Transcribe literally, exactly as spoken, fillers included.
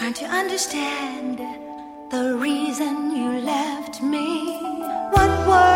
trying to understand the reason you left me. What were